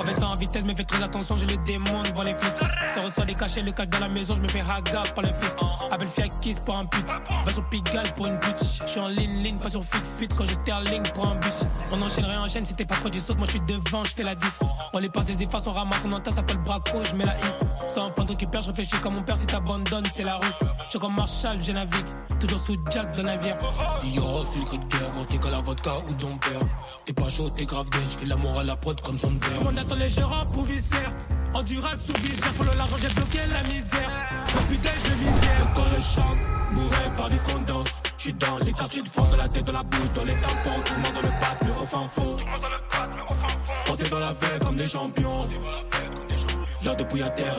J'avais ça en vitesse, mais fais très attention, j'ai le démon devant les flics. Ça reçoit des cachets, le cache dans la maison, je me fais haga par le fisc. Appelle Fiakis pour un pute, va sur Pigalle pour une pute. Je suis en ligne, pas sur fit quand j'ai Sterling pour un but. On enchaîne, réenchaîne, si t'es pas près du saut, moi je suis devant, je fais la diff. On les part des effaces, on ramasse, on entend, ça s'appelle braco, je mets la I. C'est un panneau qui perd, je réfléchis comme mon père, si t'abandonnes, c'est la rue. Je suis comme Marshall, je navigue, toujours sous Jack de navire. Yo, c'est le cri de guerre, on se décolle la vodka ou ton père. T'es pas chaud, t'es grave gay, j'fais l'amour à la prod comme son père. Tout le monde attend les gérants pour viscère. En durac sous visère, pour l'argent j'ai bloqué la misère. Depuis d'elle je misère. Et quand je chante, bourré par des condenses. J'suis dans les quartiers de fond, dans la tête, dans la bouche, dans les tampons. Tout le monde dans le bat, mais au fin fond. On s'est dans la fête comme des champions. L'heure de pouille à terre,